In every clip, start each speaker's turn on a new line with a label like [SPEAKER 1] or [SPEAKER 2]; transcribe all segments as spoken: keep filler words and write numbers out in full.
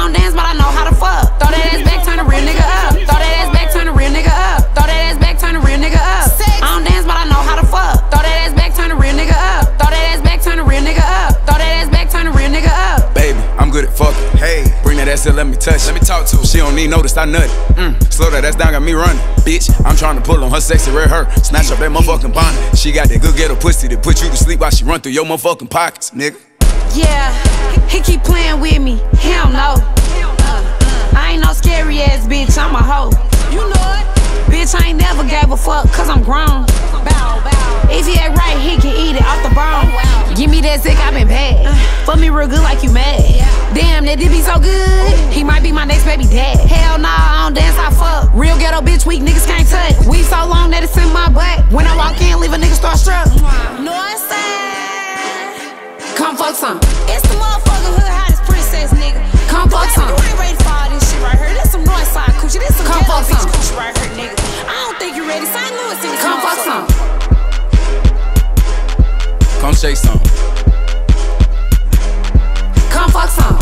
[SPEAKER 1] I don't dance, but I know how to fuck. Throw that ass back, turn a real nigga up. Throw that ass back, turn a real nigga up. Throw that ass back, turn a real nigga up. I don't dance, but I know how to fuck. Throw that ass back, turn a real nigga up. Throw that ass back, turn a real nigga up. Throw that ass back, turn a real nigga up.
[SPEAKER 2] Baby, I'm good at fucking. Hey, bring that ass here, let me touch. Let me talk to her. She don't need notice, I nut it. Mm, slow that ass down, got me running. Bitch, I'm trying to pull on her sexy red hair. Snatch up that motherfucking bonnet. She got that good ghetto pussy that put you to sleep while she run through your motherfucking pockets, nigga.
[SPEAKER 1] Yeah, he keep playing with me. He don't know. Uh, I ain't no scary ass bitch, I'm a hoe. You know it. Bitch, I ain't never gave a fuck, cause I'm grown. Bow, bow. If he ain't right, he can eat it off the bone. Give me that sick, I been bad. Fuck me real good like you mad. Damn, that did be so good. He might be my next baby dad. Hell nah, I don't dance, I fuck. Real ghetto bitch, weak niggas can't touch. We so long that it's in my butt. When I walk in, leave a nigga starstruck. Northside, come fuck some. It's the motherfucker hood hottest princess, nigga. Come fuck some. You ain't ready for all this shit right here. This some Northside coochie. This some ghetto bitch coochie right here, nigga. I don't think you ready. Saint Louis in this. Come fuck some.
[SPEAKER 2] Come shake some.
[SPEAKER 1] Come fuck some.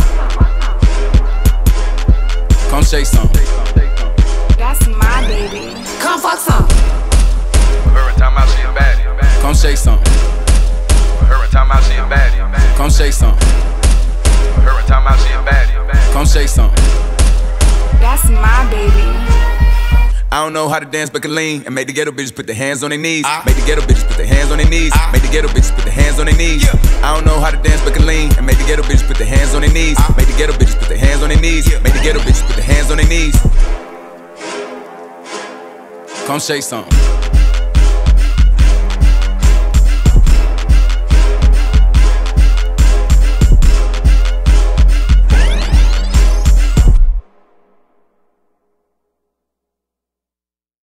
[SPEAKER 2] Come shake some.
[SPEAKER 3] That's my baby.
[SPEAKER 1] Come fuck some.
[SPEAKER 4] Her and time out, she a baddie.
[SPEAKER 2] Come shake some.
[SPEAKER 4] Her and time out, she a baddie.
[SPEAKER 2] Come shake some.
[SPEAKER 4] Her and time out, she a baddie.
[SPEAKER 2] Come shake some.
[SPEAKER 3] That's my baby.
[SPEAKER 2] I don't know how to dance but can lean and make the ghetto bitches put their hands on their knees. Make the ghetto bitches put their hands on their knees. Make the ghetto bitches put their hands on their knees. I don't know how to dance but can lean and make the ghetto bitches put their hands on their knees. Make the ghetto bitches put their hands on their knees. Make the ghetto bitches put their hands on their knees. Come shake some.